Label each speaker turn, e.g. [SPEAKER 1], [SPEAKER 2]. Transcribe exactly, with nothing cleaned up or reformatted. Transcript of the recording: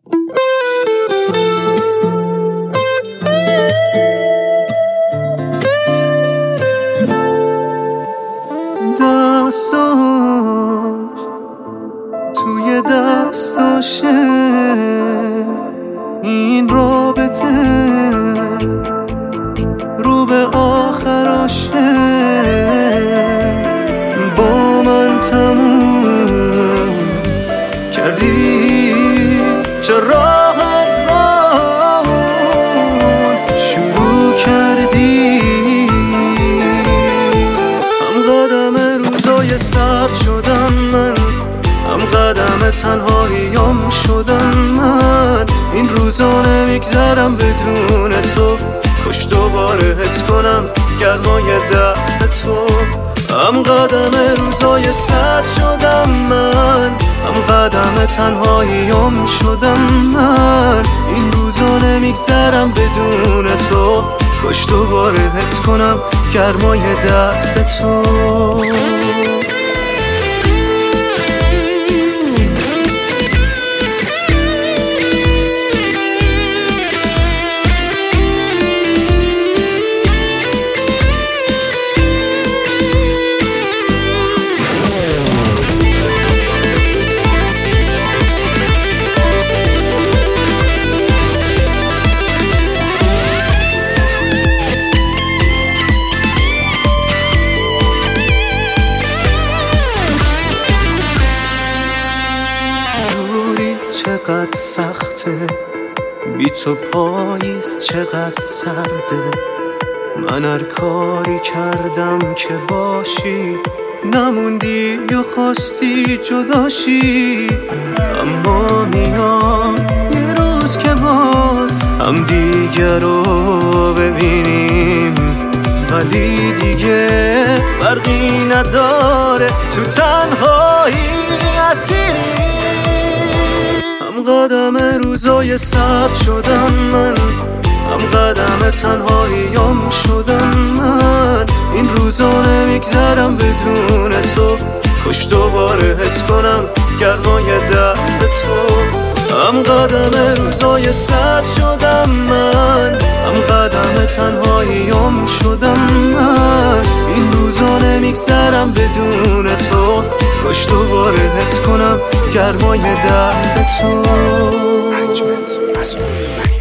[SPEAKER 1] دستات توی دستاشه این رابطه رو به آخراشه با من تموم کردی چه راحت با شروع کردی هم قدم روزای سرد شدم من هم قدم تنهاییم شدم من این روزا نمیگذرم بدون تو کاش دوباره حس کنم گرمای دست تو هم قدم روزای سرد شدم من هم قدم تنهاییم شدم من این روزا نمیگذرم بدون تو کاش دوباره حس کنم گرمای دست تو چقدر سخته بی تو پاییز چقدر سرده من هر کاری کردم که باشی نموندی یا خواستی جداشی اما میاد یه روز که باز هم دیگه رو ببینیم ولی دیگه فرقی نداره تو تنهایی اسیری قدم روزای سرد شدم من هم قدم تنهاییم شدم من این روزا نمیگذرم بدون تو کاش دوباره حس کنم گرمای دست تو هم قدم روزای سرد شدم من هم قدم تنهاییم شدم من این روزا نمیگذرم بدون تو کاش دوباره حس کنم گرمای دست تو.